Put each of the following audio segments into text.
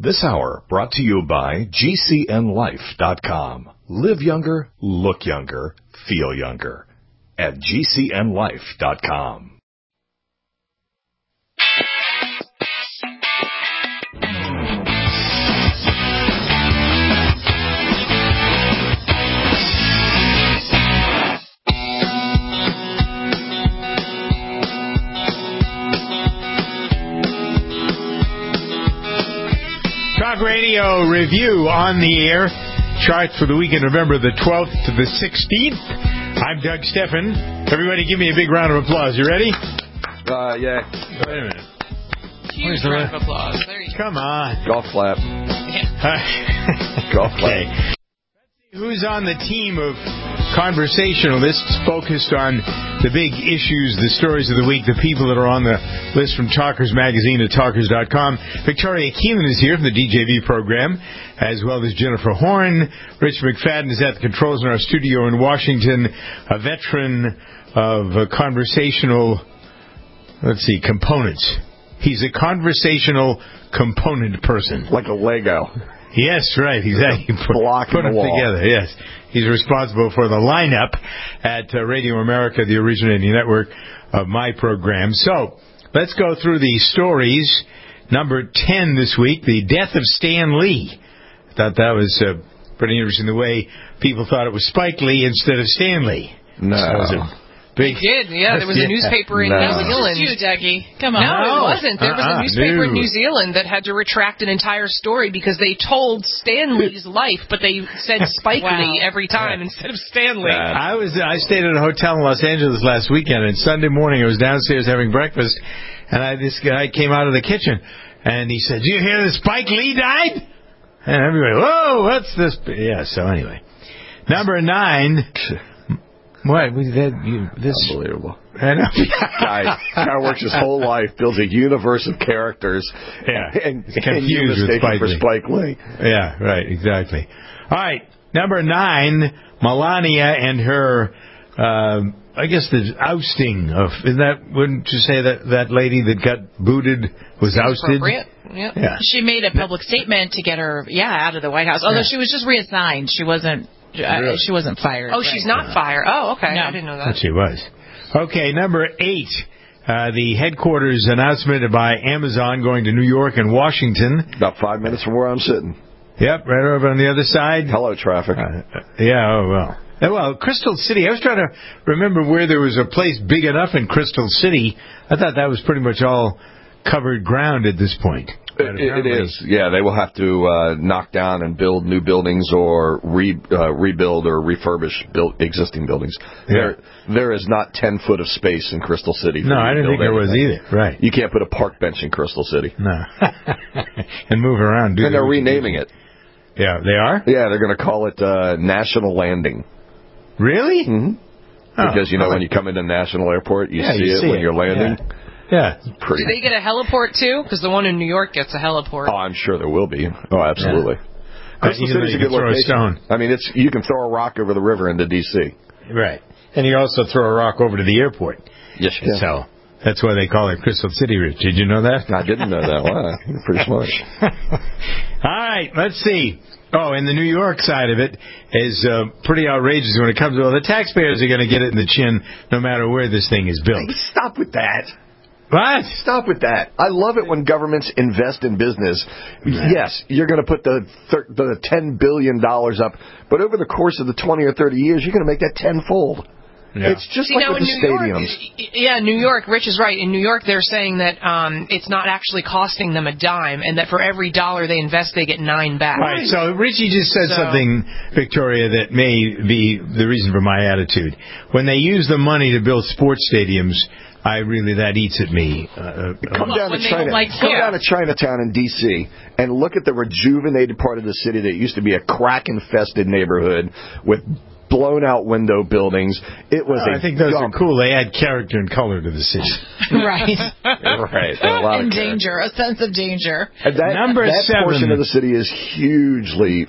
This hour brought to you by GCNLife.com. Live younger, look younger, feel younger. At GCNLife.com. Talk Radio Review on the air. Charts for the week of November the 12th to the 16th. I'm Doug Steffen. Everybody give me a big round of applause. You ready? Yeah. Wait a minute. Huge round of applause. There you go. Come on. Golf clap. Yeah. Golf clap. Okay. Who's on the team of conversationalists focused on the big issues, the stories of the week, the people that are on the list from Talkers Magazine at Talkers.com. Victoria Keelan is here from the DJV program, as well as Jennifer Horn. Rich McFadden is at the controls in our studio in Washington, a veteran of conversational, components. He's a conversational component person. Like a Lego. Yes, right, exactly. Block Put them the wall. together, yes. He's responsible for the lineup at Radio America, the originating network of my program. So, let's go through the stories. Number 10 this week, the death of Stan Lee. I thought that was pretty interesting, the way people thought it was Spike Lee instead of Stan Lee. No. So it was a big... They did, yeah. There was a newspaper in New Zealand. You, Dougie. Come on. No, it wasn't. There was a newspaper in no. New Zealand that had to retract an entire story because they told Stan Lee's life, but they said Spike Lee every time instead of Stan Lee. I stayed at a hotel in Los Angeles last weekend, and Sunday morning I was downstairs having breakfast, and this guy came out of the kitchen, and he said, "Did you hear that Spike Lee died?" And everybody, whoa, what's this? Yeah, so anyway. Number 9... What? This Unbelievable. I know. Guy works his whole life, builds a universe of characters, and you mistake him for Spike Lee. Yeah, right, exactly. All right, number 9, Melania and her, I guess the ousting of, wouldn't you say that lady that got booted was ousted? Appropriate. Yep. Yeah. She made a public statement to get her, out of the White House. Although she was just reassigned. She wasn't fired. Oh, she's not fired. Oh, okay. No. I didn't know that. But she was. Okay, number 8, the headquarters announcement by Amazon going to New York and Washington. About 5 minutes from where I'm sitting. Yep, right over on the other side. Hello, traffic. Well, Crystal City, I was trying to remember where there was a place big enough in Crystal City. I thought that was pretty much all covered ground at this point. It is. Yeah, they will have to knock down and build new buildings or rebuild or refurbish existing buildings. Yeah. There is not 10 foot of space in Crystal City. No, I didn't think there was either. Right. You can't put a park bench in Crystal City. No. And move around. And they're renaming it. Yeah, they are? Yeah, they're going to call it National Landing. Really? Mm-hmm. Because, when you come into National Airport, you see it when you're landing. Yeah. Do they get a heliport, too? Because the one in New York gets a heliport. Oh, I'm sure there will be. Oh, absolutely. Yeah. Crystal City's a good location. I mean, you can throw a rock over the river into D.C. Right. And you also throw a rock over to the airport. Yes, you can. So that's why they call it Crystal City, Rich. Did you know that? I didn't know that. Wow. You're pretty smart. All right, let's see. Oh, and the New York side of it is pretty outrageous when it comes to, the taxpayers are going to get it in the chin no matter where this thing is built. Stop with that. What? Stop with that. I love it when governments invest in business. Yeah. Yes, you're going to put the $10 billion up, but over the course of the 20 or 30 years, you're going to make that tenfold. Yeah. It's just like with the stadiums. New York, Rich is right. In New York, they're saying that it's not actually costing them a dime, and that for every $1 they invest, they get 9 back. Right, so Richie just said something, Victoria, that may be the reason for my attitude. When they use the money to build sports stadiums, that eats at me. Come down to Chinatown in D.C. and look at the rejuvenated part of the city that used to be a crack-infested neighborhood with blown out window buildings. It was I think those are cool. They add character and color to the city. Right. Right. And danger, a sense of danger. And that 7 portion of the city is hugely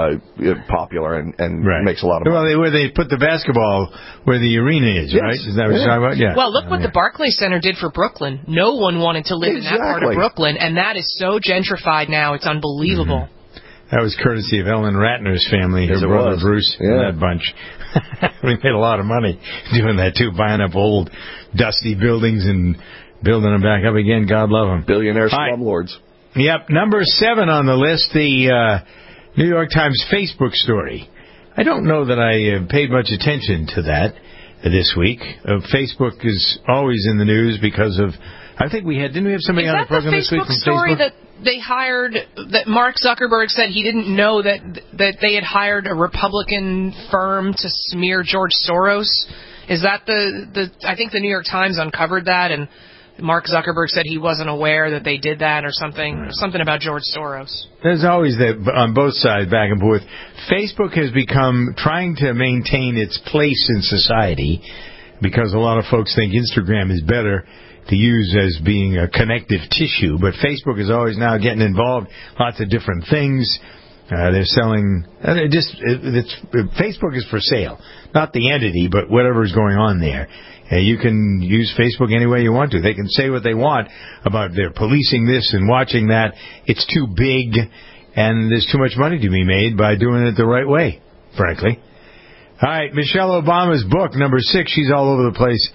popular and makes a lot of money. Well, where they put the basketball where the arena is, right? Is that what you're talking about? Yeah. Well, look what the Barclays Center did for Brooklyn. No one wanted to live in that part of Brooklyn, and that is so gentrified now. It's unbelievable. That was courtesy of Ellen Ratner's family, her brother Bruce, and that bunch. We made a lot of money doing that, too, buying up old, dusty buildings and building them back up again. God love them. Billionaire slumlords. Yep. Number 7 on the list, the New York Times Facebook story. I don't know that I paid much attention to that this week. Facebook is always in the news because of, I think didn't we have somebody on the program this week from Facebook? Is that the Facebook story that they hired, that Mark Zuckerberg said he didn't know that they had hired a Republican firm to smear George Soros? Is that I think the New York Times uncovered that, and Mark Zuckerberg said he wasn't aware that they did that or something. Right. Something about George Soros. There's always that on both sides, back and forth. Facebook has become trying to maintain its place in society because a lot of folks think Instagram is better to use as being a connective tissue, but Facebook is always now getting involved lots of different things. They're selling. Facebook is for sale, not the entity, but whatever is going on there. You can use Facebook any way you want to. They can say what they want about they're policing this and watching that. It's too big, and there's too much money to be made by doing it the right way, frankly. All right, Michelle Obama's book, number 6. She's all over the place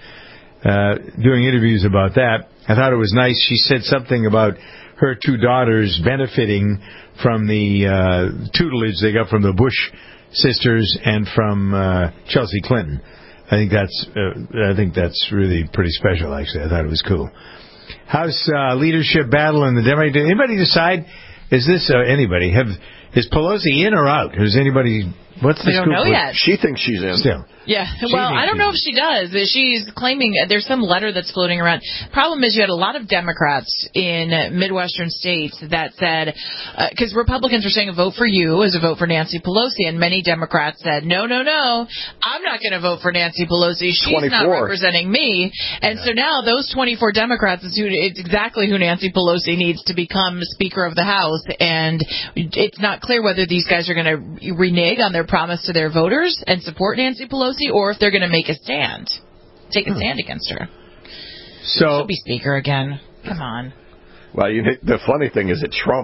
doing interviews about that. I thought it was nice. She said something about her 2 daughters benefiting from the tutelage they got from the Bush sisters and from Chelsea Clinton. I think that's really pretty special, actually. I thought it was cool. House leadership battle in the Democratic. Did anybody decide? Is this anybody? Is Pelosi in or out? Is anybody? What's the scoop? We don't know yet. She thinks she's in. Still. Yeah, well, I don't know if she does. She's claiming there's some letter that's floating around. Problem is, you had a lot of Democrats in Midwestern states that said, because Republicans were saying a vote for you is a vote for Nancy Pelosi, and many Democrats said, no, I'm not going to vote for Nancy Pelosi. She's 24. Not representing me. And so now those 24 Democrats, it's exactly who Nancy Pelosi needs to become Speaker of the House, and it's not clear whether these guys are going to renege on their promise to their voters and support Nancy Pelosi, or if they're going to make a stand, take a stand against her. So she'll be Speaker again. Come on. Well, the funny thing is that Trump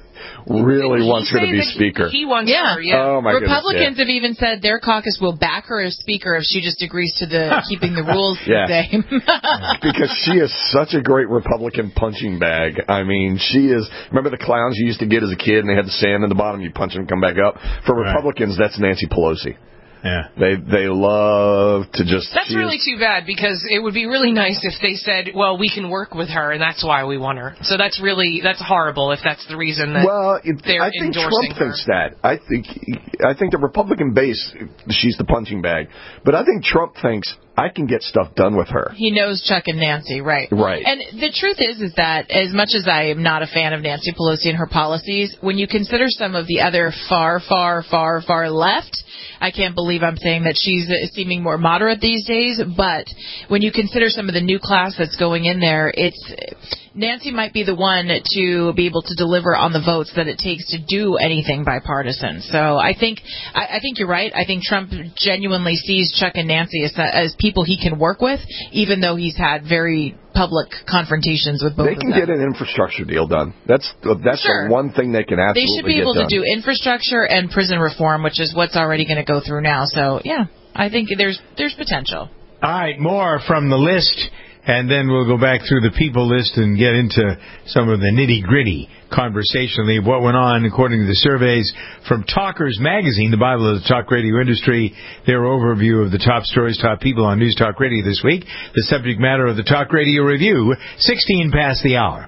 really wants her to be Speaker. He wants her, yeah. Oh, my Republicans goodness, have even said their caucus will back her as Speaker if she just agrees to keeping the rules the same. Because she is such a great Republican punching bag. I mean, she is. Remember the clowns you used to get as a kid and they had the sand in the bottom, you punch them and come back up? For Republicans, that's Nancy Pelosi. Yeah. They love to just... That's really too bad, because it would be really nice if they said, well, we can work with her, and that's why we want her. So that's horrible if that's the reason that they're endorsing her. I think Trump thinks that. I think the Republican base, she's the punching bag. But I think Trump thinks, I can get stuff done with her. He knows Chuck and Nancy, right. Right. And the truth is that as much as I am not a fan of Nancy Pelosi and her policies, when you consider some of the other far left, I can't believe I'm saying that she's seeming more moderate these days, but when you consider some of the new class that's going in there, Nancy might be the one to be able to deliver on the votes that it takes to do anything bipartisan. So I think you're right. I think Trump genuinely sees Chuck and Nancy as people he can work with, even though he's had very public confrontations with both of them. They can get an infrastructure deal done. That's sure. The one thing they can absolutely get done. They should be able to do infrastructure and prison reform, which is what's already going to go through now. So, yeah, I think there's potential. All right, more from the list. And then we'll go back through the people list and get into some of the nitty-gritty conversationally of what went on according to the surveys from Talkers Magazine, the Bible of the talk radio industry, their overview of the top stories, top people on News Talk Radio this week. The subject matter of the Talk Radio Review, 16 past the hour.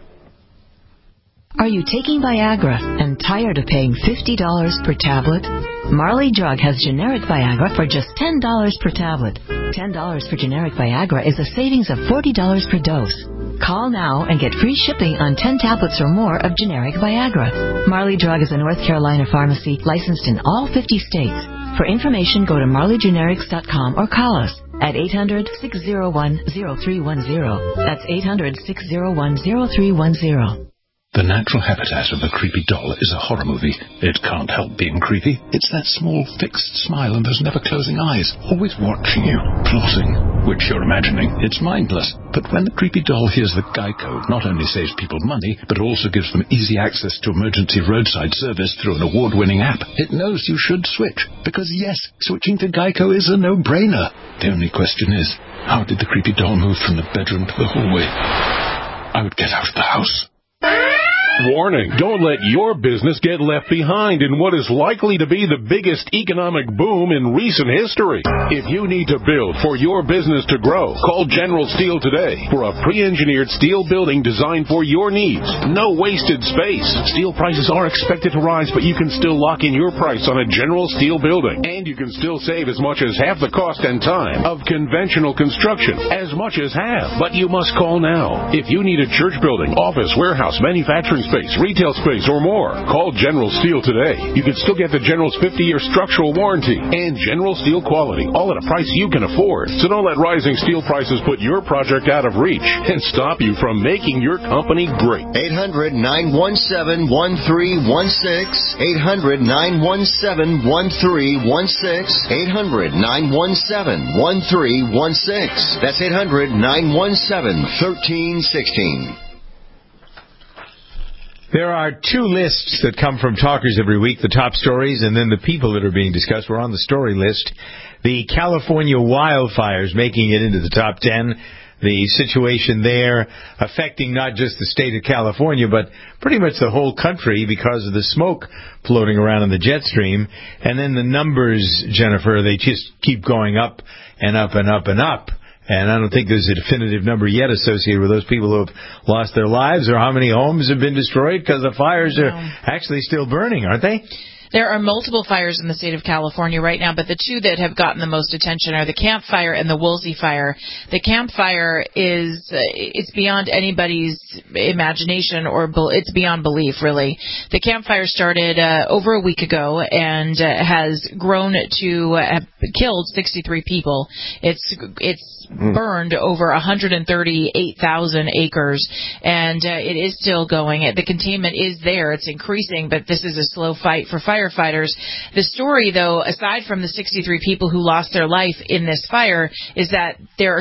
Are you taking Viagra and tired of paying $50 per tablet? Marley Drug has generic Viagra for just $10 per tablet. $10 for generic Viagra is a savings of $40 per dose. Call now and get free shipping on 10 tablets or more of generic Viagra. Marley Drug is a North Carolina pharmacy licensed in all 50 states. For information, go to marleygenerics.com or call us at 800-601-0310. That's 800-601-0310. The natural habitat of a creepy doll is a horror movie. It can't help being creepy. It's that small, fixed smile and those never-closing eyes, always watching you, plotting, which you're imagining. It's mindless. But when the creepy doll hears that Geico not only saves people money, but also gives them easy access to emergency roadside service through an award-winning app, it knows you should switch. Because yes, switching to Geico is a no-brainer. The only question is, how did the creepy doll move from the bedroom to the hallway? I would get out of the house. Warning, don't let your business get left behind in what is likely to be the biggest economic boom in recent history. If you need to build for your business to grow, call General Steel today for a pre-engineered steel building designed for your needs. No wasted space. Steel prices are expected to rise, but you can still lock in your price on a General Steel building. And you can still save as much as half the cost and time of conventional construction. As much as half. But you must call now. If you need a church building, office, warehouse, manufacturing space, retail space, or more, call General Steel today. You can still get the General's 50-year structural warranty and General Steel quality, all at a price you can afford. So don't let rising steel prices put your project out of reach and stop you from making your company great. 800-917-1316. 800-917-1316. 800-917-1316. That's 800-917-1316. There are two lists that come from Talkers every week, the top stories and then the people that are being discussed. We're on the story list. The California wildfires making it into the top 10. The situation there affecting not just the state of California, but pretty much the whole country because of the smoke floating around in the jet stream. And then the numbers, Jennifer, they just keep going up and up and up and up. And I don't think there's a definitive number yet associated with those people who have lost their lives or how many homes have been destroyed because the fires are actually still burning, aren't they? There are multiple fires in the state of California right now, but the two that have gotten the most attention are the Camp Fire and the Woolsey Fire. The Camp Fire is it's beyond anybody's imagination or it's beyond belief, really. The Camp Fire started over a week ago and has grown to have killed 63 people. It's burned over 138,000 acres, and it is still going. The containment is there. It's increasing, but this is a slow fight for firefighters. The story, though, aside from the 63 people who lost their life in this fire, is that there are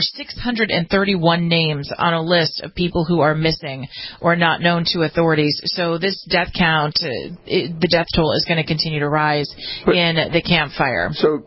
631 names on a list of people who are missing or not known to authorities. So this death count, the death toll is going to continue to rise in the Camp Fire. So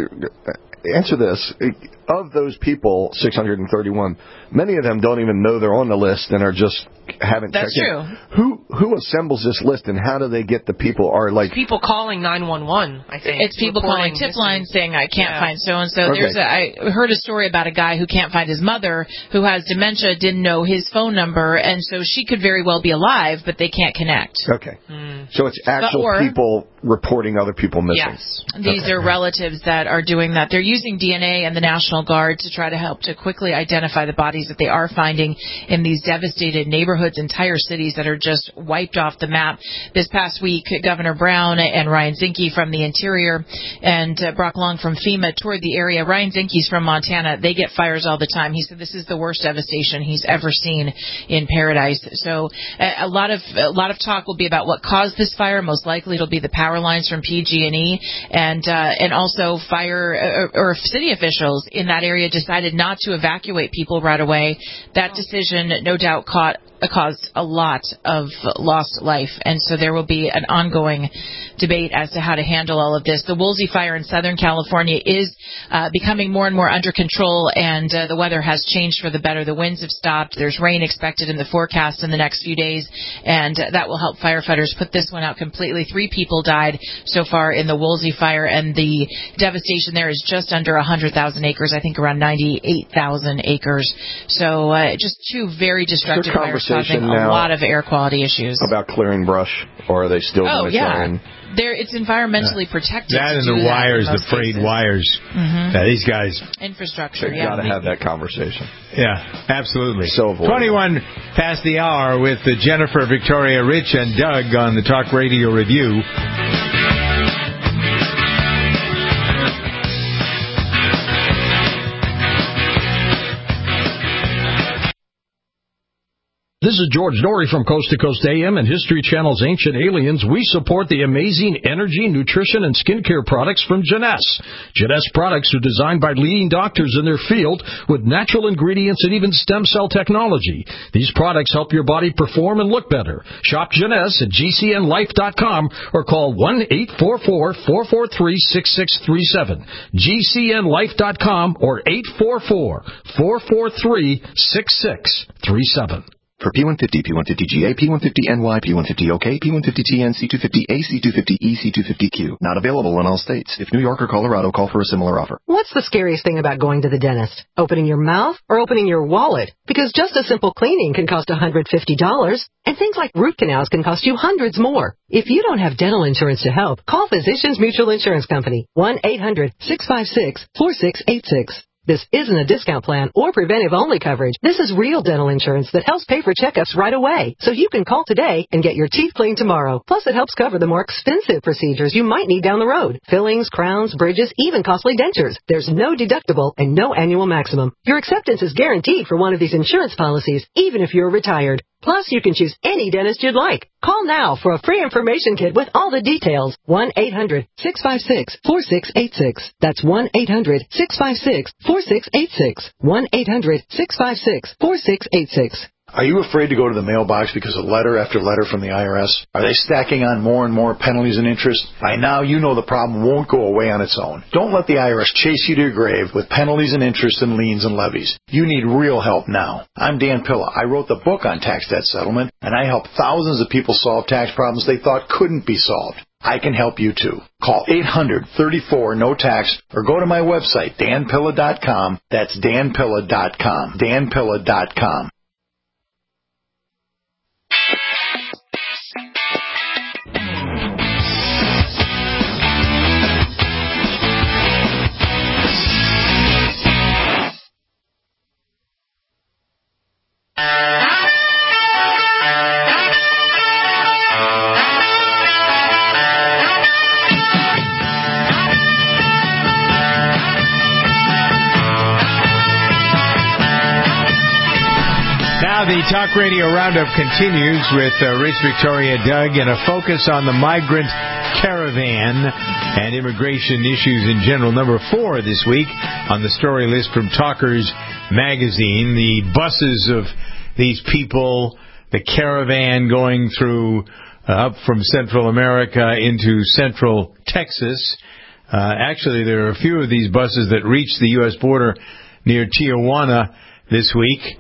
answer this. Of those people, 631, many of them don't even know they're on the list and are just haven't checked in. That's true. Who assembles this list and how do they get the people? Are like people calling 911? I think it's people calling tip lines saying I can't find so and so. I heard a story about a guy who can't find his mother who has dementia, didn't know his phone number, and so she could very well be alive, but they can't connect. Okay, so it's actual people reporting other people missing. Yes, these are relatives that are doing that. They're using DNA and the National Guard to try to help to quickly identify the bodies that they are finding in these devastated neighborhoods, entire cities that are just wiped off the map. This past week, Governor Brown and Ryan Zinke from the Interior and Brock Long from FEMA toured the area. Ryan Zinke's from Montana. They get fires all the time. He said this is the worst devastation he's ever seen in Paradise. So a lot of talk will be about what caused this fire. Most likely it'll be the power lines from PG&E and also fire or city officials in that area decided not to evacuate people right away. That decision no doubt caused a lot of lost life, and so there will be an ongoing debate as to how to handle all of this. The Woolsey Fire in Southern California is becoming more and more under control, and the weather has changed for the better. The winds have stopped. There's rain expected in the forecast in the next few days, and that will help firefighters put this one out completely. 3 people died so far in the Woolsey Fire, and the devastation there is just under 100,000 acres, I think around 98,000 acres. So just 2 very destructive fires causing a lot of air quality issues. About clearing brush, or are they still going to try and... It's environmentally protected. That and the wires, the frayed wires. Yeah, these guys... Infrastructure, They've got to have that conversation. Yeah, absolutely. So 21 past the hour with Jennifer, Victoria, Rich, and Doug on the Talk Radio Review. This is George Norrie from Coast to Coast AM and History Channel's Ancient Aliens. We support the amazing energy, nutrition, and skincare products from Jeunesse. Jeunesse products are designed by leading doctors in their field with natural ingredients and even stem cell technology. These products help your body perform and look better. Shop Jeunesse at GCNLife.com or call 1-844-443-6637. GCNLife.com or 844-443-6637. For P150, P150GA, P150NY, P150OK, P150TN, C250A, C250E, C250Q. Not available in all states. If New York or Colorado, call for a similar offer. What's the scariest thing about going to the dentist? Opening your mouth or opening your wallet? Because just a simple cleaning can cost $150, and things like root canals can cost you hundreds more. If you don't have dental insurance to help, call Physicians Mutual Insurance Company, 1-800-656-4686. This isn't a discount plan or preventive-only coverage. This is real dental insurance that helps pay for checkups right away. So you can call today and get your teeth cleaned tomorrow. Plus, it helps cover the more expensive procedures you might need down the road. Fillings, crowns, bridges, even costly dentures. There's no deductible and no annual maximum. Your acceptance is guaranteed for one of these insurance policies, even if you're retired. Plus, you can choose any dentist you'd like. Call now for a free information kit with all the details. 1-800-656-4686. That's 1-800-656-4686. 1-800-656-4686. Are you afraid to go to the mailbox because of letter after letter from the IRS? Are they stacking on more and more penalties and interest? By now, you know the problem won't go away on its own. Don't let the IRS chase you to your grave with penalties and interest and liens and levies. You need real help now. I'm Dan Pilla. I wrote the book on tax debt settlement, and I help thousands of people solve tax problems they thought couldn't be solved. I can help you too. Call 800-34-NO-TAX or go to my website, danpilla.com. That's danpilla.com. danpilla.com. Now the Talk Radio Roundup continues with Race Victoria Doug and a focus on the migrant caravan and immigration issues in general. Number 4 this week on the story list from Talkers Magazine. The buses of these people, the caravan going through up from Central America into Central Texas. Actually, there are a few of these buses that reached the U.S. border near Tijuana this week.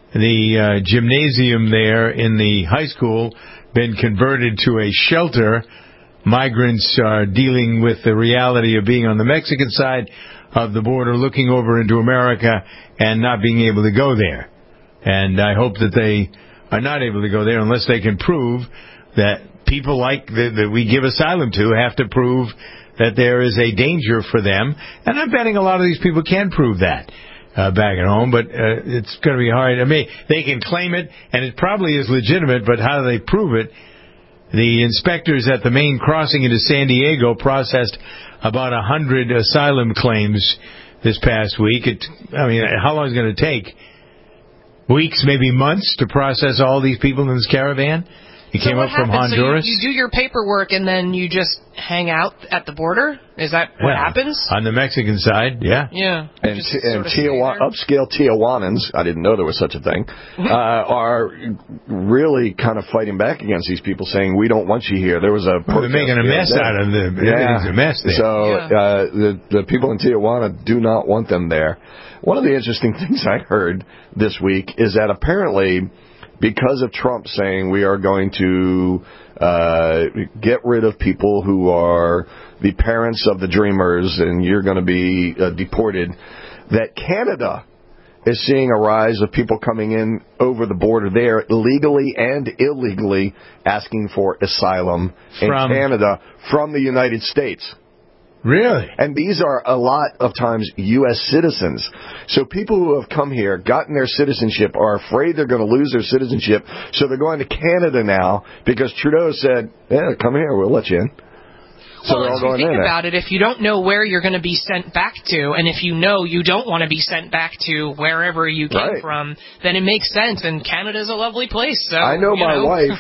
The gymnasium there in the high school been converted to a shelter. Migrants are dealing with the reality of being on the Mexican side of the border, looking over into America and not being able to go there. And I hope that they are not able to go there unless they can prove that people like that we give asylum to have to prove that there is a danger for them. And I'm betting a lot of these people can prove that. Back at home, but it's going to be hard. I mean, they can claim it, and it probably is legitimate, but how do they prove it? The inspectors at the main crossing into San Diego processed about 100 asylum claims this past week. How long is it going to take? Weeks, maybe months, to process all these people in this caravan? He came up from Honduras. So you do your paperwork and then you just hang out at the border? Is that what happens? On the Mexican side, yeah. Yeah. And upscale Tijuanans, I didn't know there was such a thing, are really kind of fighting back against these people, saying, we don't want you here. There was a protest. They're making a mess out of them. Everything's a mess there. So the people in Tijuana do not want them there. One of the interesting things I heard this week is that apparently, because of Trump saying we are going to get rid of people who are the parents of the dreamers and you're going to be deported, that Canada is seeing a rise of people coming in over the border there, legally and illegally, asking for asylum in Canada from the United States. Really? And these are a lot of times U.S. citizens. So people who have come here, gotten their citizenship, are afraid they're going to lose their citizenship, so they're going to Canada now because Trudeau said, come here, we'll let you in. So well, they're all if you going think in about it, if you don't know where you're going to be sent back to, and if you know you don't want to be sent back to wherever you came from, then it makes sense. And Canada's a lovely place. So I know my wife.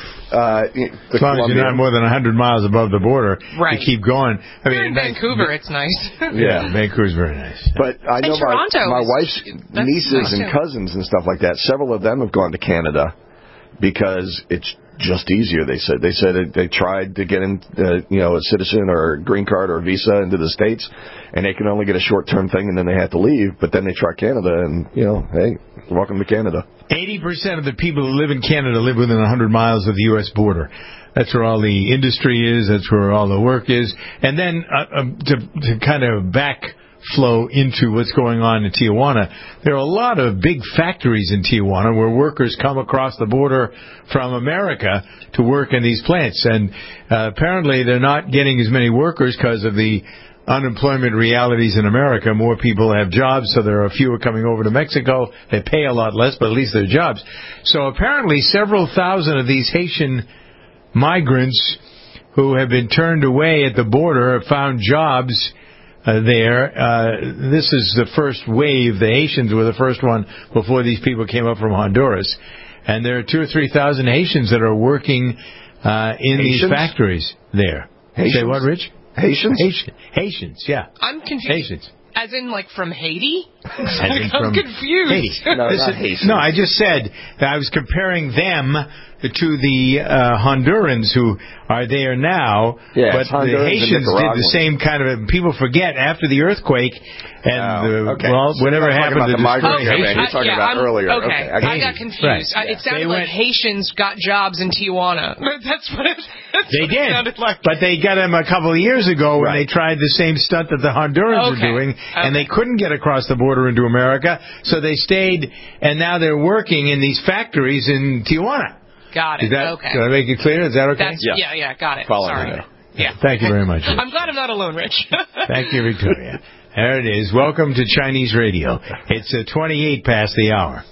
As long as you're not more than 100 miles above the border, right. you keep going. I mean, in Vancouver, it's nice. Yeah, Vancouver's very nice. But I know my wife's nieces and cousins and stuff like that. Several of them have gone to Canada because it's just easier. They said they tried to get in, a citizen or a green card or a visa into the States, and they can only get a short-term thing, and then they have to leave. But then they try Canada, and hey, welcome to Canada. 80% of the people who live in Canada live within 100 miles of the U.S. border. That's where all the industry is. That's where all the work is. And then to kind of backflow into what's going on in Tijuana, there are a lot of big factories in Tijuana where workers come across the border from America to work in these plants. And apparently they're not getting as many workers because of the unemployment realities in America. More people have jobs, so there are fewer coming over to Mexico. They pay a lot less, but at least there are jobs. So apparently several thousand of these Haitian migrants who have been turned away at the border have found jobs there. This is the first wave. The Haitians were the first one before these people came up from Honduras. And there are 2,000 or 3,000 Haitians that are working in these factories there. Haitians? Say what, Rich? Haitians? Haitians, yeah. I'm confused. Haitians. As in, from Haiti? I'm confused. Haiti. No, I just said that I was comparing them to the Hondurans who are there now, but the Haitians did the same kind of. People forget after the earthquake and whatever happened to the you're talking about earlier. Okay, I got confused. Right. It sounded like Haitians got jobs in Tijuana. That's what they did. Sounded like. But they got them a couple of years ago when they tried the same stunt that the Hondurans were doing, and they couldn't get across the border into America, so they stayed, and now they're working in these factories in Tijuana. Got it. Did I make it clear? Is that okay? Yeah, got it. Following Sorry. Yeah. Thank you very much. I'm glad I'm not alone, Rich. Thank you, Victoria. There it is. Welcome to Chinese Radio. It's 28 past the hour.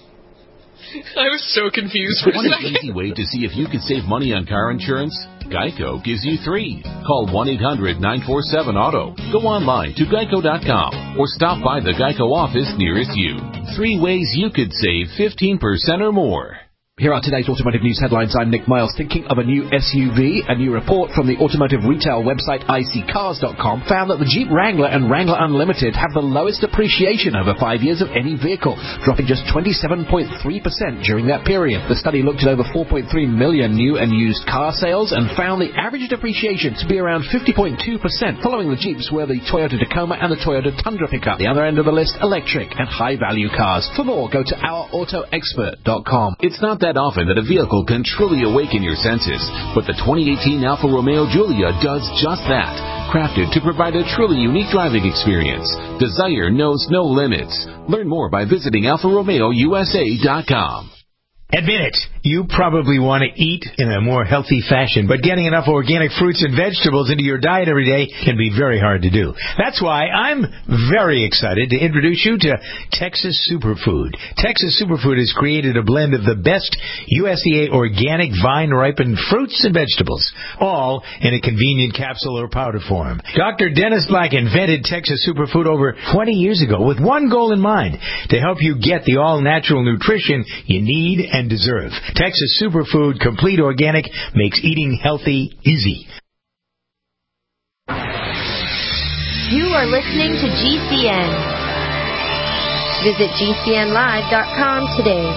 I was so confused for a second. Want an easy way to see if you could save money on car insurance? Geico gives you 3. Call 1-800-947-AUTO. Go online to geico.com or stop by the Geico office nearest you. 3 ways you could save 15% or more. Here are today's automotive news headlines. I'm Nick Miles. Thinking of a new SUV? A new report from the automotive retail website iSeeCars.com found that the Jeep Wrangler and Wrangler Unlimited have the lowest depreciation over 5 years of any vehicle, dropping just 27.3% during that period. The study looked at over 4.3 million new and used car sales and found the average depreciation to be around 50.2%. Following the Jeeps were the Toyota Tacoma and the Toyota Tundra pickup. The other end of the list, electric and high-value cars. For more, go to ourautoexpert.com. It's not that often that a vehicle can truly awaken your senses, but the 2018 Alfa Romeo Giulia does just that. Crafted to provide a truly unique driving experience. Desire knows no limits. Learn more by visiting AlfaRomeoUSA.com. Admit it, you probably want to eat in a more healthy fashion, but getting enough organic fruits and vegetables into your diet every day can be very hard to do. That's why I'm very excited to introduce you to Texas Superfood. Texas Superfood has created a blend of the best USDA organic vine-ripened fruits and vegetables, all in a convenient capsule or powder form. Dr. Dennis Black invented Texas Superfood over 20 years ago with one goal in mind, to help you get the all-natural nutrition you need and deserve. Texas Superfood, complete organic, makes eating healthy easy. You are listening to GCN. Visit GCNlive.com today.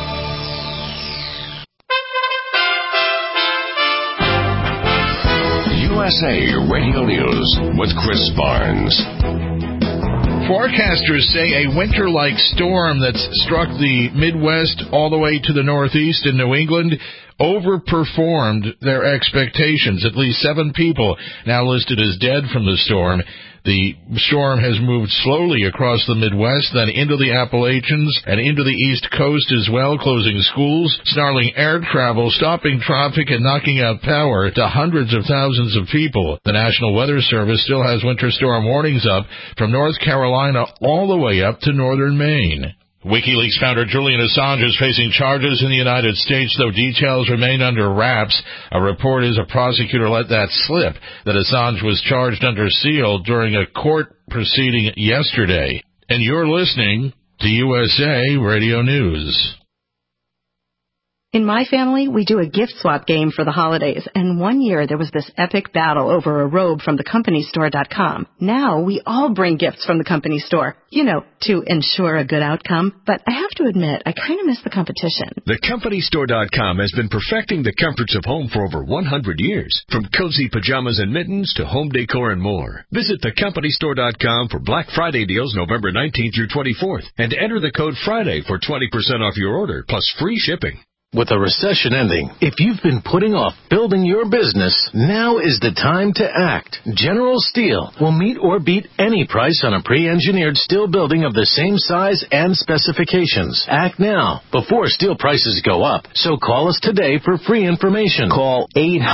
USA Radio News with Chris Barnes. Forecasters say a winter-like storm that's struck the Midwest all the way to the Northeast in New England overperformed their expectations. At least 7 people now listed as dead from the storm. The storm has moved slowly across the Midwest, then into the Appalachians and into the East Coast as well, closing schools, snarling air travel, stopping traffic, and knocking out power to hundreds of thousands of people. The National Weather Service still has winter storm warnings up from North Carolina all the way up to northern Maine. WikiLeaks founder Julian Assange is facing charges in the United States, though details remain under wraps. A report is a prosecutor let that slip, that Assange was charged under seal during a court proceeding yesterday. And you're listening to USA Radio News. In my family, we do a gift swap game for the holidays, and one year there was this epic battle over a robe from thecompanystore.com. Now we all bring gifts from the company store, to ensure a good outcome, but I have to admit, I kind of miss the competition. TheCompanyStore.com has been perfecting the comforts of home for over 100 years, from cozy pajamas and mittens to home decor and more. Visit TheCompanyStore.com for Black Friday deals November 19th through 24th, and enter the code FRIDAY for 20% off your order, plus free shipping. With a recession ending, if you've been putting off building your business, now is the time to act. General Steel will meet or beat any price on a pre-engineered steel building of the same size and specifications. Act now, before steel prices go up. So call us today for free information. Call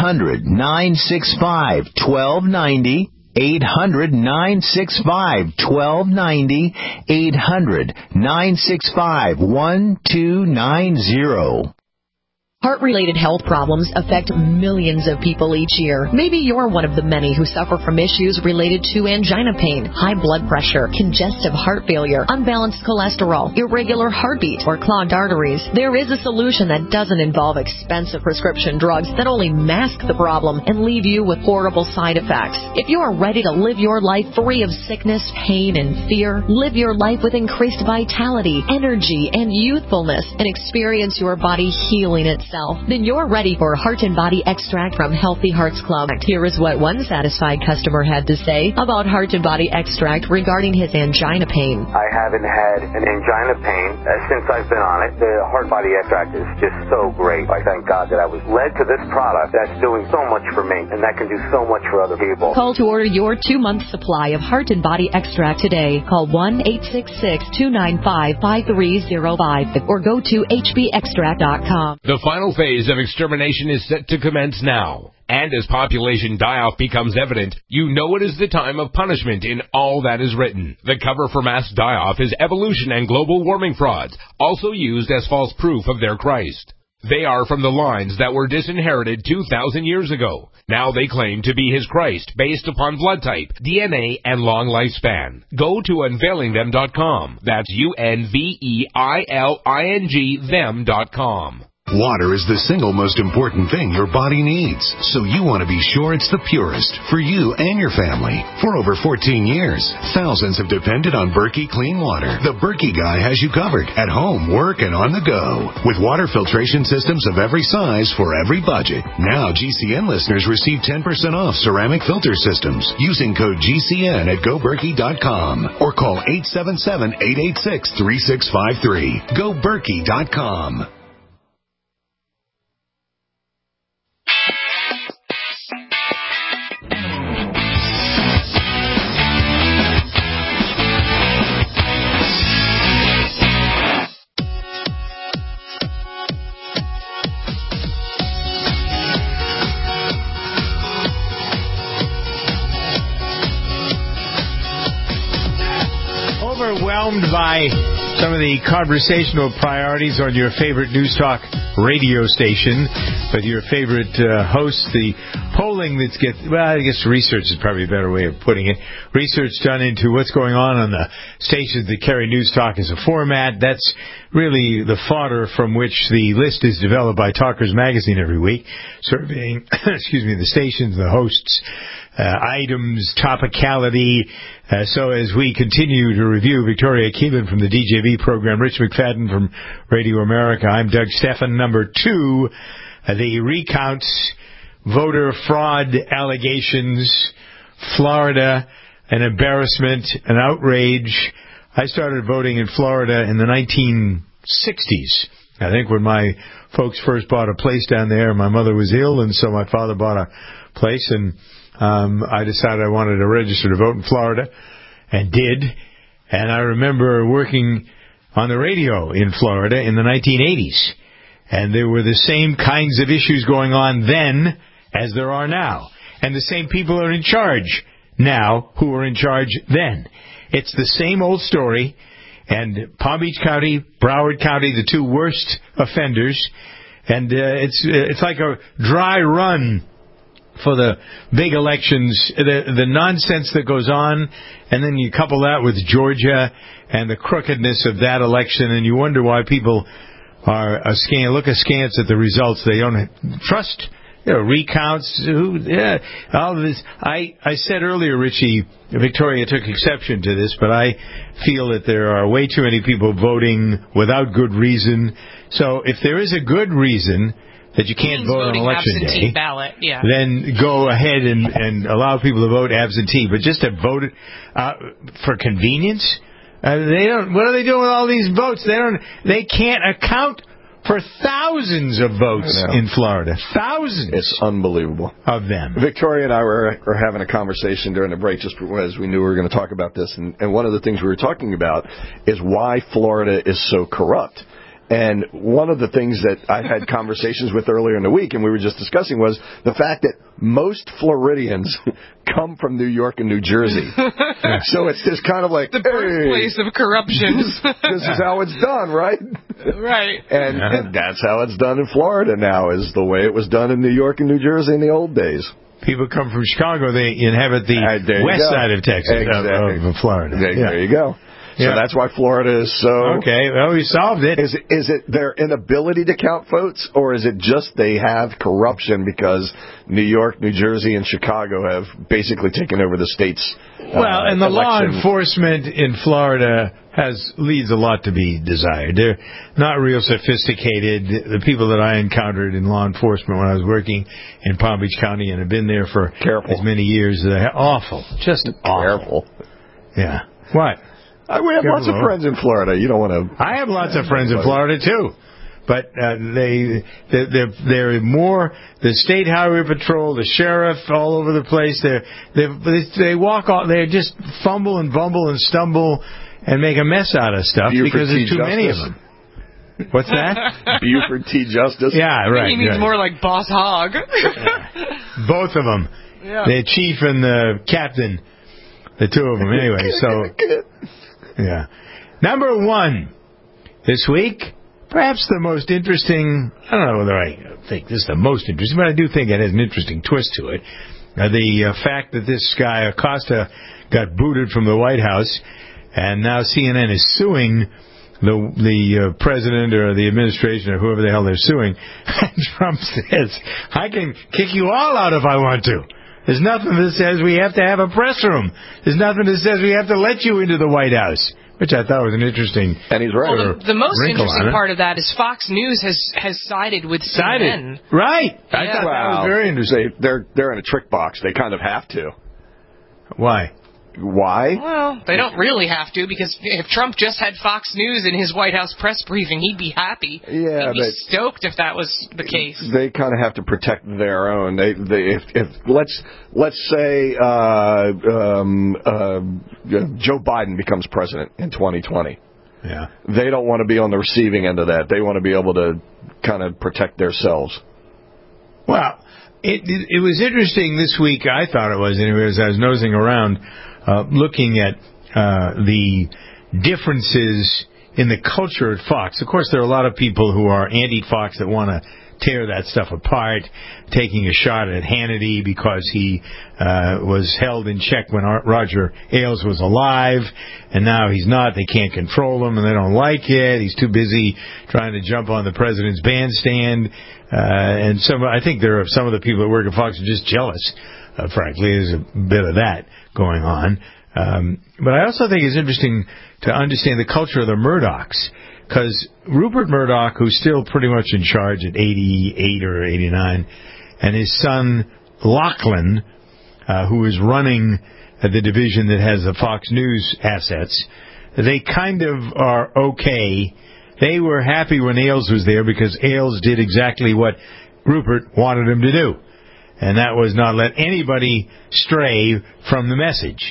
800-965-1290. 800-965-1290. 800-965-1290. Heart-related health problems affect millions of people each year. Maybe you're one of the many who suffer from issues related to angina pain, high blood pressure, congestive heart failure, unbalanced cholesterol, irregular heartbeat, or clogged arteries. There is a solution that doesn't involve expensive prescription drugs that only mask the problem and leave you with horrible side effects. If you are ready to live your life free of sickness, pain, and fear, live your life with increased vitality, energy, and youthfulness, and experience your body healing itself, then you're ready for Heart and Body Extract from Healthy Hearts Club. Here is what one satisfied customer had to say about Heart and Body Extract regarding his angina pain. I haven't had an angina pain since I've been on it. The Heart Body Extract is just so great. I thank God that I was led to this product that's doing so much for me, and that can do so much for other people. Call to order your 2-month supply of Heart and Body Extract today. Call 1-866-295-5305 or go to hbextract.com. The final phase of extermination is set to commence now. And as population die-off becomes evident, you know it is the time of punishment in all that is written. The cover for mass die-off is evolution and global warming frauds, also used as false proof of their Christ. They are from the lines that were disinherited 2,000 years ago. Now they claim to be his Christ based upon blood type, DNA, and long lifespan. Go to unveilingthem.com. That's UNVEILING them.com. Water is the single most important thing your body needs, so you want to be sure it's the purest for you and your family. For over 14 years, thousands have depended on Berkey Clean Water. The Berkey guy has you covered at home, work, and on the go. With water filtration systems of every size for every budget. Now GCN listeners receive 10% off ceramic filter systems using code GCN at GoBerkey.com or call 877-886-3653. GoBerkey.com. Overwhelmed by some of the conversational priorities on your favorite News Talk radio station with your favorite hosts. The polling I guess research is probably a better way of putting it. Research done into what's going on the stations that carry News Talk as a format. That's really the fodder from which the list is developed by Talkers Magazine every week, surveying, the stations, the hosts, items, topicality. So as we continue to review, Victoria Keelan from the DJV program, Rich McFadden from Radio America, I'm Doug Stephan. Number 2, the recounts, voter fraud allegations, Florida, an embarrassment, an outrage. I started voting in Florida in the 1960s. I think when my folks first bought a place down there, my mother was ill, and so my father bought a place, and I decided I wanted to register to vote in Florida, and did. And I remember working on the radio in Florida in the 1980s. And there were the same kinds of issues going on then as there are now. And the same people are in charge now who were in charge then. It's the same old story. And Palm Beach County, Broward County, the two worst offenders. And it's like a dry run for the big elections, the nonsense that goes on, and then you couple that with Georgia and the crookedness of that election, and you wonder why people are look askance at the results. They don't trust recounts. All of this. I said earlier, Richie, Victoria took exception to this, but I feel that there are way too many people voting without good reason. So if there is a good reason that you can't vote on election day, ballot, then go ahead and allow people to vote absentee. But just to vote for convenience, they don't. What are they doing with all these votes? They can't account for thousands of votes in Florida. Thousands. It's unbelievable. Of them. Victoria and I were having a conversation during the break just as we knew we were going to talk about this. And one of the things we were talking about is why Florida is so corrupt. And one of the things that I had conversations with earlier in the week, and we were just discussing, was the fact that most Floridians come from New York and New Jersey. So it's just kind of like the birthplace of corruption. This is how it's done, right? Right. And that's how it's done in Florida now, is the way it was done in New York and New Jersey in the old days. People come from Chicago, they inhabit the west side of Texas, of Florida. There you go. So that's why Florida is so... Okay, well, we solved it. Is it their inability to count votes, or is it just they have corruption because New York, New Jersey, and Chicago have basically taken over the state's and the law enforcement in Florida leaves a lot to be desired. They're not real sophisticated. The people that I encountered in law enforcement when I was working in Palm Beach County and have been there for as many years, they're awful. Just awful. Yeah. What? We have lots of friends in Florida. You don't want to... I have lots of friends in Florida, too. But they're more... The State Highway Patrol, the sheriff, all over the place. They walk all... They just fumble and bumble and stumble and make a mess out of stuff because there's too many of them. What's that? Buford T. Justice? Yeah, right. He means more like Boss Hogg. Both of them. Yeah. The chief and the captain. The two of them, anyway. So... Yeah. Number one this week, perhaps the most interesting, I don't know whether I think this is the most interesting, but I do think it has an interesting twist to it. The fact that this guy, Acosta, got booted from the White House, and now CNN is suing the president or the administration or whoever the hell they're suing. And Trump says, I can kick you all out if I want to. There's nothing that says we have to have a press room. There's nothing that says we have to let you into the White House, which I thought was an interesting. And he's right. Well, the most interesting part of that is Fox News has sided with CNN. Right. I thought that was very interesting. They're in a trick box. They kind of have to. Why? Well, they don't really have to, because if Trump just had Fox News in his White House press briefing, he'd be happy. Yeah, he'd be stoked if that was the case. They kind of have to protect their own. If let's say Joe Biden becomes president in 2020. Yeah. They don't want to be on the receiving end of that. They want to be able to kind of protect themselves. Well, it was interesting this week, I thought it was anyway, as I was nosing around, looking at the differences in the culture at Fox. Of course, there are a lot of people who are anti-Fox that want to tear that stuff apart, taking a shot at Hannity because he was held in check when Roger Ailes was alive, and now he's not. They can't control him, and they don't like it. He's too busy trying to jump on the president's bandstand. And I think there are some of the people that work at Fox are just jealous, frankly. There's a bit of that going on. But I also think it's interesting to understand the culture of the Murdochs, because Rupert Murdoch, who's still pretty much in charge at 88 or 89, and his son Lachlan, who is running the division that has the Fox News assets, they kind of are okay. They were happy when Ailes was there because Ailes did exactly what Rupert wanted him to do, and that was not let anybody stray from the message.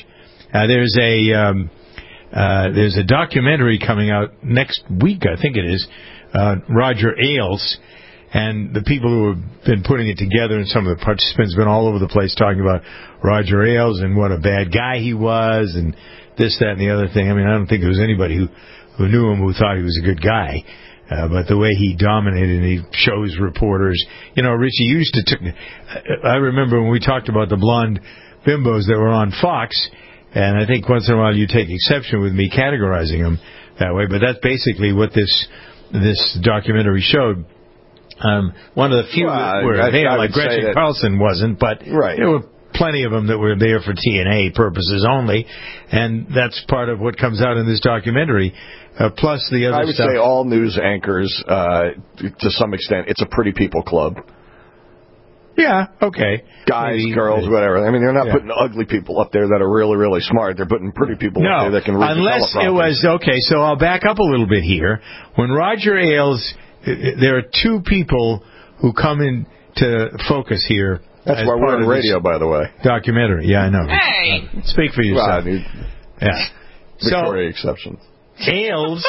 There's a documentary coming out next week, I think it is, Roger Ailes, and the people who have been putting it together and some of the participants have been all over the place talking about Roger Ailes and what a bad guy he was and this, that, and the other thing. I mean, I don't think there was anybody who who knew him, who thought he was a good guy. But the way he dominated, and he shows reporters. Richie used to... I remember when we talked about the blonde bimbos that were on Fox, and I think once in a while you take exception with me categorizing them that way, but that's basically what this documentary showed. One of the few that were there, like Gretchen Carlson wasn't, but there were plenty of them that were there for TNA purposes only, and that's part of what comes out in this documentary. Plus the other stuff. I would say all news anchors, to some extent, it's a pretty people club. Yeah, okay. Guys, girls, whatever. I mean, they're not putting ugly people up there that are really, really smart. They're putting pretty people up there that can read unless the it was, okay, so I'll back up a little bit here. When Roger Ailes, there are two people who come into focus here. That's why we're on radio, by the way. Documentary, yeah, I know. Hey! Speak for yourself. Victoria exception. Ailes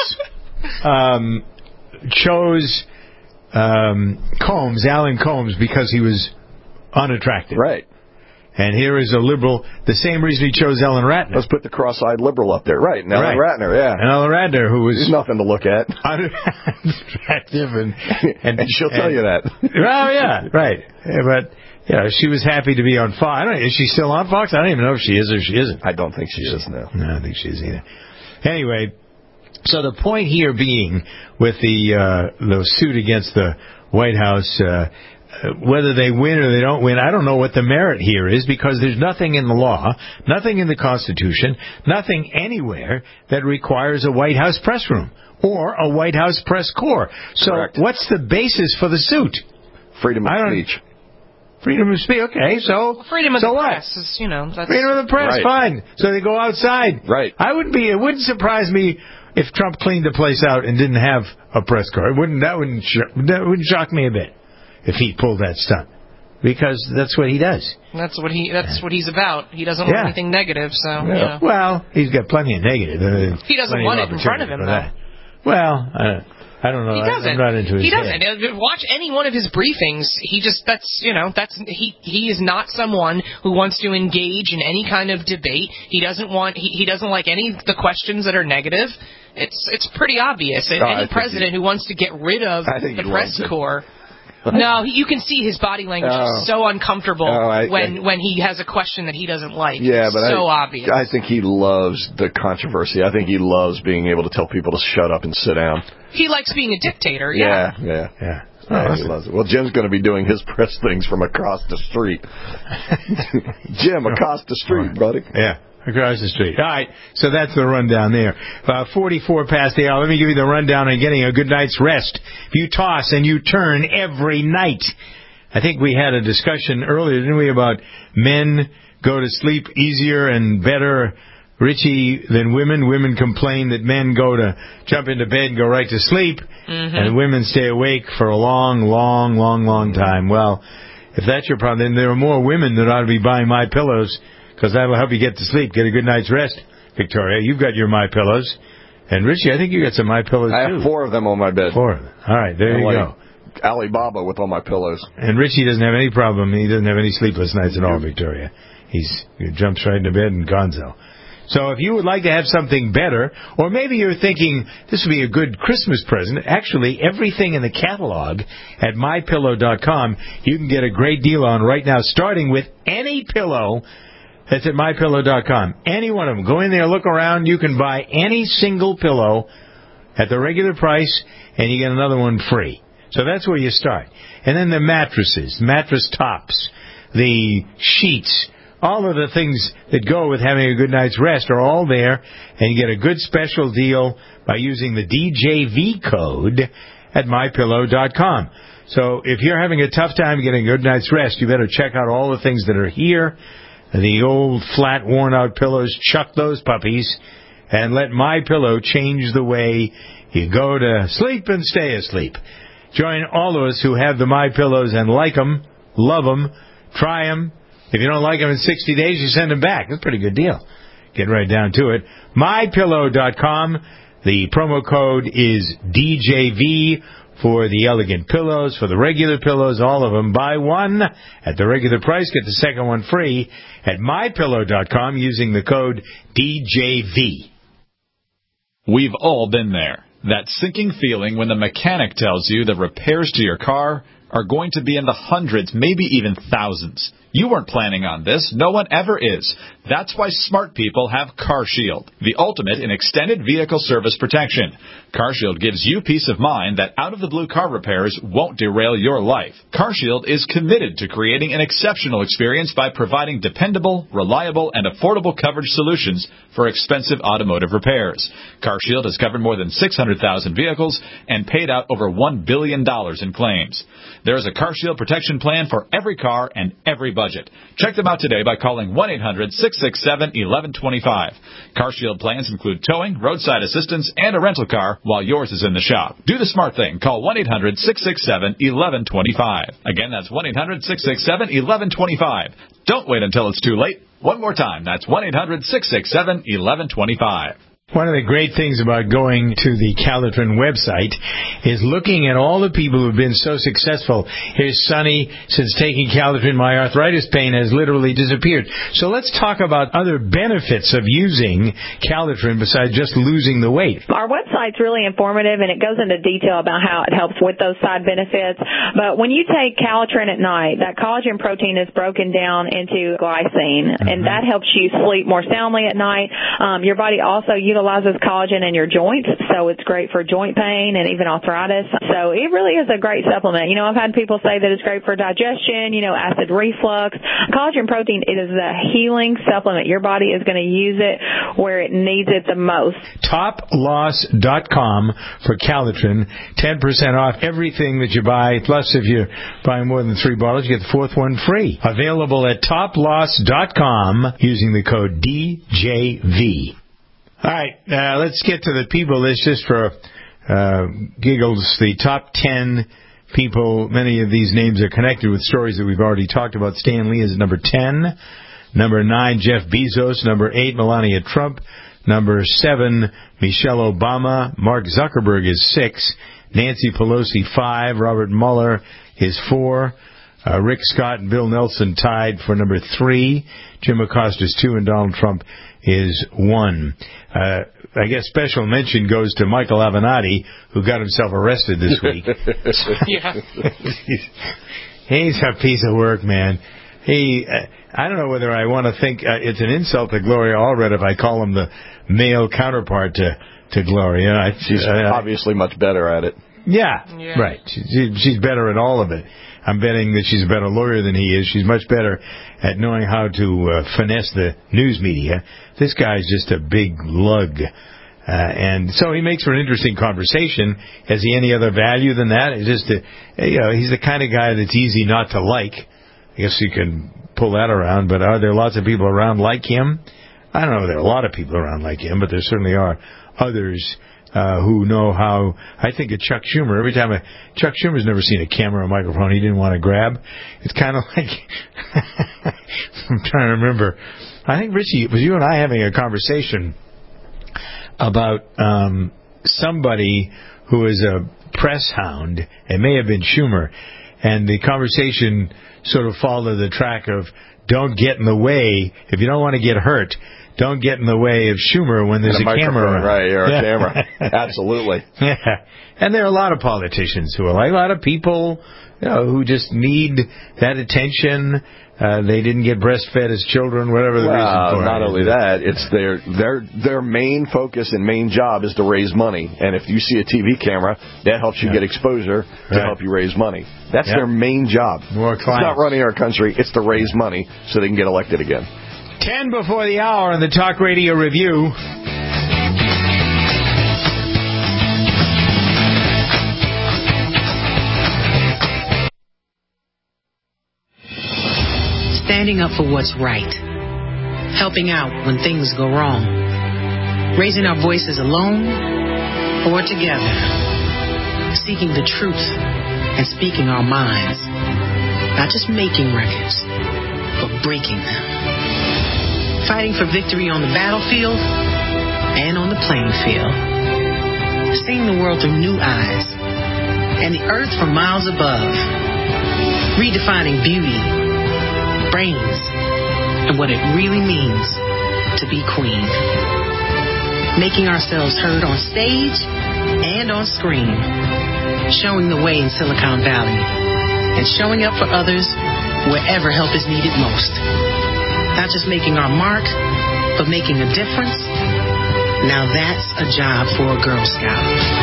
chose Alan Combs, because he was unattractive. Right. And here is a liberal, the same reason he chose Ellen Ratner. Let's put the cross-eyed liberal up there. Right, and Ellen Ratner, yeah. And Ellen Ratner, who was... There's nothing to look at. Unattractive, and she'll tell you that. Well, yeah, right. But... she was happy to be on Fox. Is she still on Fox? I don't even know if she is or she isn't. I don't think she is now. No, I don't think she is either. Anyway, so the point here being with the suit against the White House, whether they win or they don't win, I don't know what the merit here is, because there's nothing in the law, nothing in the Constitution, nothing anywhere that requires a White House press room or a White House press corps. So what's the basis for the suit? Freedom of speech. Freedom of speech, okay, so... Freedom of the press is, that's... Freedom of the press, fine. So they go outside. Right. It wouldn't surprise me if Trump cleaned the place out and didn't have a press corps. That wouldn't shock me a bit if he pulled that stunt. Because that's what he does. That's what he's about. He doesn't want anything negative, so... Well, he's got plenty of negative. He doesn't want it in front of him, though. Well, I don't know. He doesn't. I'm not into his head. Watch any one of his briefings. He is not someone who wants to engage in any kind of debate. He doesn't like any of the questions that are negative. It's pretty obvious. Any president who wants to get rid of the press corps. No, you can see his body language is so uncomfortable when he has a question that he doesn't like. Yeah, but so obvious. I think he loves the controversy. I think he loves being able to tell people to shut up and sit down. He likes being a dictator. Yeah. Oh, He loves it. Well, Jim's going to be doing his press things from across the street. Jim, across the street, buddy. Yeah. Across the street. All right, so that's the rundown there. 44 past the hour. Let me give you the rundown on getting a good night's rest. If you toss and you turn every night. I think we had a discussion earlier, didn't we, about men go to sleep easier and better, Richie, than women. Women complain that men go to jump into bed and go right to sleep, and women stay awake for a long, long, long, long time. Well, if that's your problem, then there are more women that ought to be buying My Pillows, because that'll help you get to sleep, get a good night's rest. Victoria, you've got your My Pillows, and Richie, I think you got some My Pillows too. I have 4 of them on my bed. 4 of them. All right, there you go. Alibaba with all my pillows. And Richie doesn't have any problem. He doesn't have any sleepless nights at all, Victoria. He jumps right into bed and gonzo. So if you would like to have something better, or maybe you're thinking this would be a good Christmas present, actually everything in the catalog at MyPillow.com you can get a great deal on right now, starting with any pillow that's at MyPillow.com. Any one of them. Go in there, look around. You can buy any single pillow at the regular price, and you get another one free. So that's where you start. And then the mattresses, mattress tops, the sheets, all of the things that go with having a good night's rest are all there, and you get a good special deal by using the DJV code at MyPillow.com. So if you're having a tough time getting a good night's rest, you better check out all the things that are here. The old, flat, worn-out pillows, chuck those puppies, and let MyPillow change the way you go to sleep and stay asleep. Join all of us who have the MyPillows and like them, love them, try them. If you don't like them in 60 days, you send them back. That's a pretty good deal. Get right down to it. MyPillow.com. The promo code is DJV for the elegant pillows, for the regular pillows, all of them. Buy one at the regular price, get the second one free at MyPillow.com using the code DJV. We've all been there. That sinking feeling when the mechanic tells you the repairs to your car are going to be in the hundreds, maybe even thousands. You weren't planning on this. No one ever is. That's why smart people have CarShield, the ultimate in extended vehicle service protection. CarShield gives you peace of mind that out-of-the-blue car repairs won't derail your life. CarShield is committed to creating an exceptional experience by providing dependable, reliable, and affordable coverage solutions for expensive automotive repairs. CarShield has covered more than 600,000 vehicles and paid out over $1 billion in claims. There is a CarShield protection plan for every car and every budget. Check them out today by calling 1-800-667-1125. CarShield plans include towing, roadside assistance, and a rental car while yours is in the shop. Do the smart thing. Call 1-800-667-1125. Again, that's 1-800-667-1125. Don't wait until it's too late. One more time. That's 1-800-667-1125. One of the great things about going to the Calitrin website is looking at all the people who've been so successful. Here's Sonny. Since taking Calitrin, my arthritis pain has literally disappeared. So let's talk about other benefits of using Calitrin besides just losing the weight. Our website's really informative, and it goes into detail about how it helps with those side benefits. But when you take Calitrin at night, that collagen protein is broken down into glycine, and that helps you sleep more soundly at night. Your body also utilizes collagen in your joints, so it's great for joint pain and even arthritis. So it really is a great supplement. You know, I've had people say that it's great for digestion, acid reflux. Collagen protein, it is a healing supplement. Your body is going to use it where it needs it the most. TopLoss.com for Calitrin, 10% off everything that you buy. Plus, if you buy more than 3 bottles, you get the 4th one free. Available at TopLoss.com using the code DJV. All right, let's get to the people list just for giggles. The top 10 people, many of these names are connected with stories that we've already talked about. Stan Lee is number 10. Number 9, Jeff Bezos. Number 8, Melania Trump. Number 7, Michelle Obama. Mark Zuckerberg is 6. Nancy Pelosi, 5. Robert Mueller is 4. Rick Scott and Bill Nelson tied for number 3. Jim Acosta is 2, and Donald Trump is 1. I guess special mention goes to Michael Avenatti, who got himself arrested this week. Yeah. He's a piece of work, man. I don't know whether I want to think it's an insult to Gloria Allred if I call him the male counterpart to Gloria. She's obviously much better at it. Yeah. Right. She's better at all of it. I'm betting that she's a better lawyer than he is. She's much better at knowing how to finesse the news media. This guy's just a big lug. And so he makes for an interesting conversation. Has he any other value than that? It's just he's the kind of guy that's easy not to like. I guess you can pull that around, but are there lots of people around like him? I don't know if there are a lot of people around like him, but there certainly are others who know how. I think of Chuck Schumer. Every time Chuck Schumer's never seen a camera or microphone he didn't want to grab. It's kind of like I'm trying to remember. I think, Richie, it was you and I having a conversation about somebody who is a press hound. It may have been Schumer, and the conversation sort of followed the track of don't get in the way. If you don't want to get hurt, don't get in the way of Schumer when there's a camera around. Right, or a camera. Absolutely. Yeah. And there are a lot of politicians who are like a lot of people, who just need that attention. They didn't get breastfed as children, whatever the reason for it. Not only that, it's their main focus and main job is to raise money. And if you see a TV camera, that helps you get exposure to help you raise money. That's their main job. More clients. It's not running our country. It's to raise money so they can get elected again. 10 before the hour on the Talk Radio Review. Standing up for what's right. Helping out when things go wrong. Raising our voices alone or together. Seeking the truth and speaking our minds. Not just making records, but breaking them. Fighting for victory on the battlefield and on the playing field. Seeing the world through new eyes and the earth from miles above. Redefining beauty, brains, and what it really means to be queen. making ourselves heard on stage and on screen, showing the way in Silicon Valley, and showing up for others wherever help is needed most. Not just making our mark, but making a difference. Now that's a job for a Girl Scout.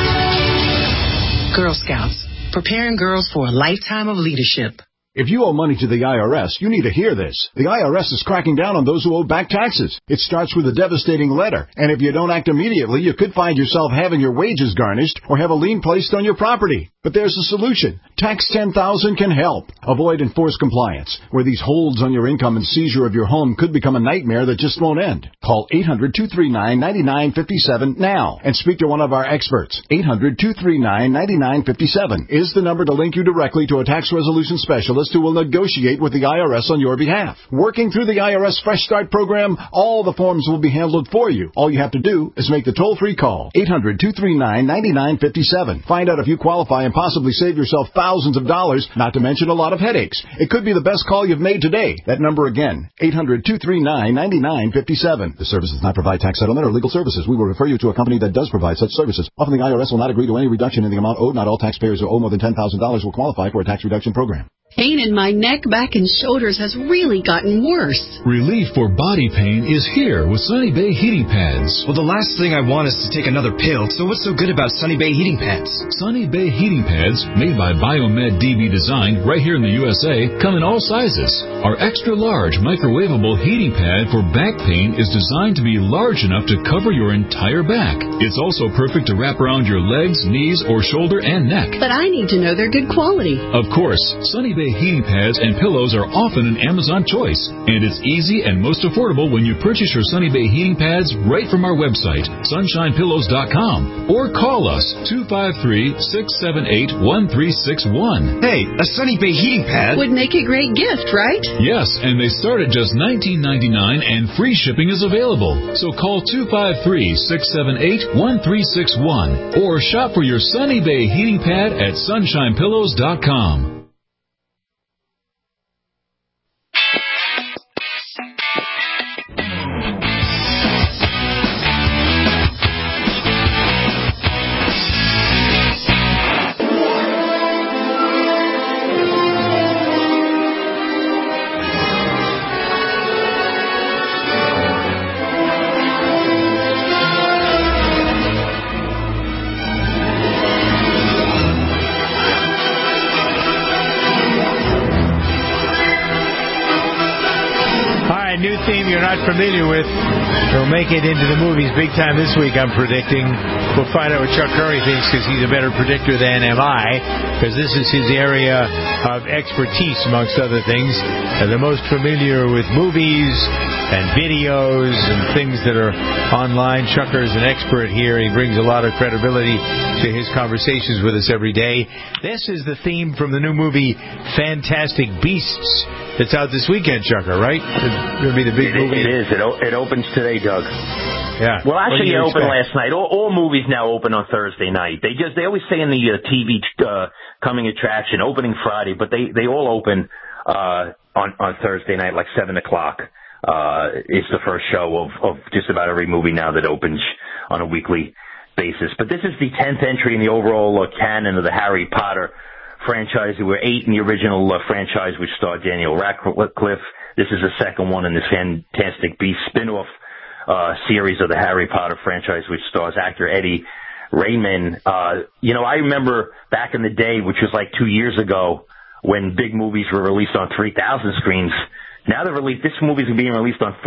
Girl Scouts, preparing girls for a lifetime of leadership. If you owe money to the IRS, you need to hear this. The IRS is cracking down on those who owe back taxes. It starts with a devastating letter, and if you don't act immediately, you could find yourself having your wages garnished or have a lien placed on your property. But there's a solution. Tax 10,000 can help. Avoid enforced compliance, where these holds on your income and seizure of your home could become a nightmare that just won't end. Call 800-239-9957 now and speak to one of our experts. 800-239-9957 is the number to link you directly to a tax resolution specialist who will negotiate with the IRS on your behalf. Working through the IRS Fresh Start program, all the forms will be handled for you. All you have to do is make the toll-free call. 800-239-9957. Find out if you qualify and possibly save yourself thousands of dollars, not to mention a lot of headaches. It could be the best call you've made today. That number again, 800-239-9957. The service does not provide tax settlement or legal services. We will refer you to a company that does provide such services. Often the IRS will not agree to any reduction in the amount owed. Not all taxpayers who owe more than $10,000 will qualify for a tax reduction program. Pain in my neck, back, and shoulders has really gotten worse. Relief for body pain is here with Sunny Bay heating pads. Well, the last thing I want is to take another pill, so what's so good about Sunny Bay heating pads? Sunny Bay heating pads, made by Biomed DB Design right here in the USA, come in all sizes. Our extra large microwavable heating pad for back pain is designed to be large enough to cover your entire back. It's also perfect to wrap around your legs, knees, or shoulder and neck. But I need to know they're good quality. Of course, Sunny Bay heating pads and pillows are often an Amazon choice, and it's easy and most affordable when you purchase your Sunny Bay heating pads right from our website, sunshinepillows.com, or call us 253-678-1361. Hey, a Sunny Bay heating pad would make a great gift, right? Yes, and they start at just $19.99 and free shipping is available. So call 253-678-1361 or shop for your Sunny Bay heating pad at sunshinepillows.com. Theme you're not familiar with will make it into the movies big time this week, I'm predicting. We'll find out what Chuck Curry thinks, because he's a better predictor than am I, because this is his area of expertise, amongst other things. The most familiar with movies and videos and things that are online. Chucker is an expert here. He brings a lot of credibility to his conversations with us every day. This is the theme from the new movie Fantastic Beasts. It's out this weekend, Chucker, right? It's going to be the big movie. It is. It opens today, Doug. Yeah. Well, actually, it opened last night. All movies now open on Thursday night. They always say in the TV coming attraction, opening Friday, but they all open on Thursday night, like 7 o'clock. It's the first show of just about every movie now that opens on a weekly basis. But this is the 10th entry in the overall canon of the Harry Potter franchise. There were 8 in the original franchise, which starred Daniel Radcliffe. This is the second one in this Fantastic Beasts spin-off series of the Harry Potter franchise, which stars actor Eddie Redmayne. I remember back in the day, which was like 2 years ago, when big movies were released on 3,000 screens. Now this movie's being released on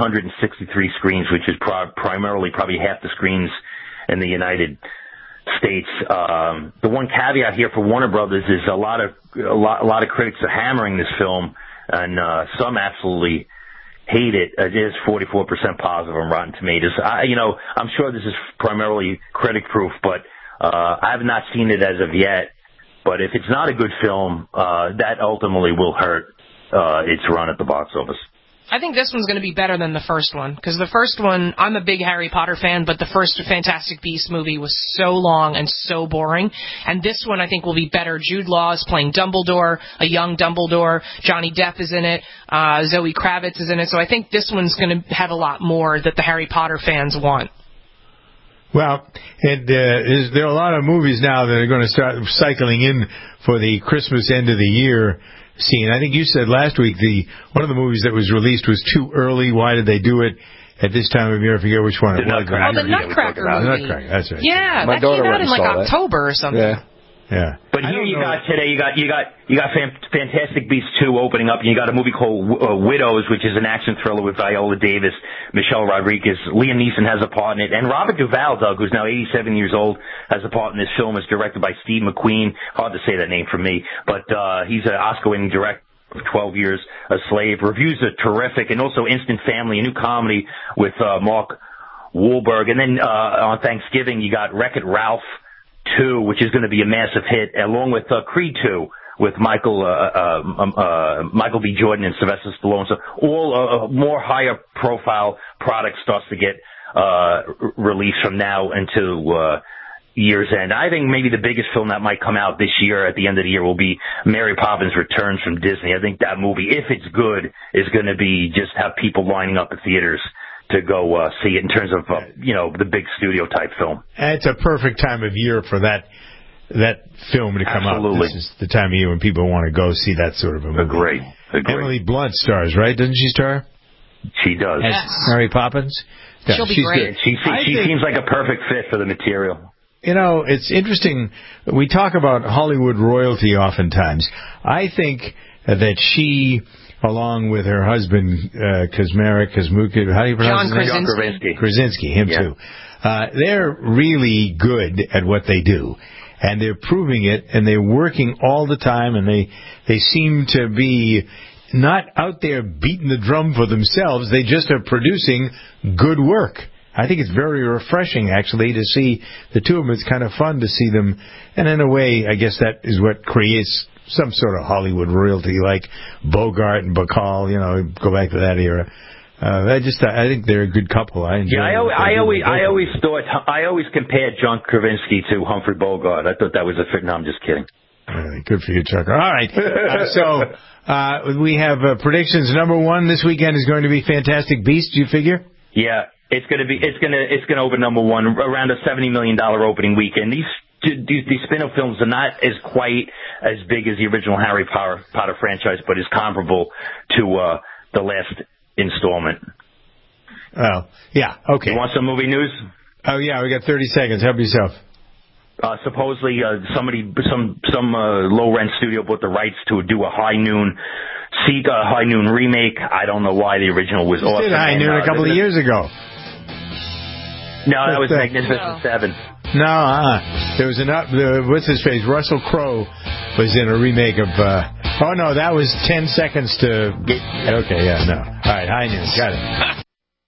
4,163 screens, which is primarily probably half the screens in the United States. The one caveat here for Warner Brothers is a lot of critics are hammering this film, and some absolutely hate it. It is 44% positive on Rotten Tomatoes. I'm sure this is primarily critic proof, but I have not seen it as of yet. But if it's not a good film, that ultimately will hurt its run at the box office. I think this one's going to be better than the first one, because the first one, I'm a big Harry Potter fan, but the first Fantastic Beasts movie was so long and so boring, and this one I think will be better. Jude Law is playing Dumbledore, a young Dumbledore. Johnny Depp is in it. Zoe Kravitz is in it, so I think this one's going to have a lot more that the Harry Potter fans want. Well, there are a lot of movies now that are going to start cycling in for the Christmas end of the year scene. I think you said last week one of the movies that was released was too early. Why did they do it at this time of year? I forget which one it was. The Nutcracker movie. The Nutcracker, that's right. Yeah, that came out in like October or something. Yeah. But here you got today, you got Fantastic Beasts 2 opening up, and you got a movie called Widows, which is an action thriller with Viola Davis, Michelle Rodriguez, Liam Neeson has a part in it, and Robert Duvall, Doug, who's now 87 years old, has a part in this film. It's directed by Steve McQueen. Hard to say that name for me, but he's an Oscar-winning director. 12 Years a Slave. Reviews are terrific, and also Instant Family, a new comedy with Mark Wahlberg. And then on Thanksgiving, you got Wreck-It Ralph 2, which is going to be a massive hit, along with Creed 2 with Michael B. Jordan and Sylvester Stallone. So all more higher profile product starts to get released from now into year's end. I think maybe the biggest film that might come out this year at the end of the year will be Mary Poppins Returns from Disney. I think that movie, if it's good, is going to be just have people lining up at theaters to go see it in terms of, the big studio type film. It's a perfect time of year for that film to come out. This is the time of year when people want to go see that sort of a movie. Agree. Emily Blunt stars, right? Doesn't she star? She does. As Mary Poppins? Yeah, she'll be great. Good. She seems like a perfect fit for the material. It's interesting. We talk about Hollywood royalty oftentimes. I think that she, along with her husband, Kazmuka, how do you pronounce his name? John Krasinski, him too. They're really good at what they do. And they're proving it, and they're working all the time, and they seem to be not out there beating the drum for themselves. They just are producing good work. I think it's very refreshing, actually, to see the two of them. It's kind of fun to see them. And in a way, I guess that is what creates some sort of Hollywood royalty, like Bogart and Bacall, go back to that era. I think they're a good couple. I always compared John Krasinski to Humphrey Bogart. I thought that was a fit. No, I'm just kidding. Good for you, Chuck. All right. So we have predictions. Number one this weekend is going to be Fantastic Beasts. Do you figure? Yeah. It's going to open number one around a $70 million opening weekend. These spin-off films are not quite as big as the original Harry Potter franchise, but is comparable to the last installment. Oh, yeah, okay. You want some movie news? Oh yeah, we got 30 seconds. Help yourself. Supposedly, some low-rent studio bought the rights to do a High Noon remake. I don't know why the original was awesome. Did High Noon a couple of years ago? No, that was Magnificent Seven. No, there was what's his face? Russell Crowe was in a remake of. Oh no, that was 10 seconds to. Okay, yeah, no. All right, High Noon, got it.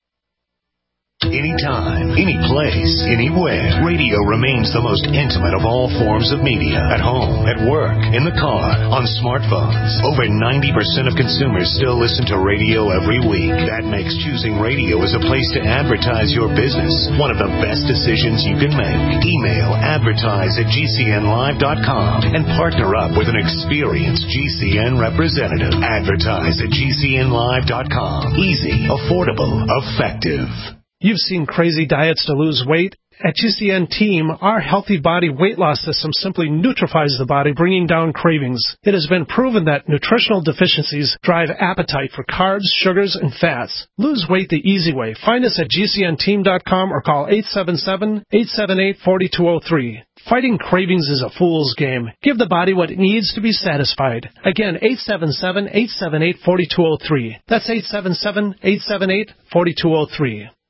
Anytime, any place, anywhere, radio remains the most intimate of all forms of media. At home, at work, in the car, on smartphones. Over 90% of consumers still listen to radio every week. That makes choosing radio as a place to advertise your business one of the best decisions you can make. Email advertise@gcnlive.com and partner up with an experienced GCN representative. Advertise@gcnlive.com. Easy, affordable, effective. You've seen crazy diets to lose weight. At GCN Team, our healthy body weight loss system simply neutralizes the body, bringing down cravings. It has been proven that nutritional deficiencies drive appetite for carbs, sugars, and fats. Lose weight the easy way. Find us at GCNteam.com or call 877-878-4203. Fighting cravings is a fool's game. Give the body what it needs to be satisfied. Again, 877-878-4203. That's 877-878-4203.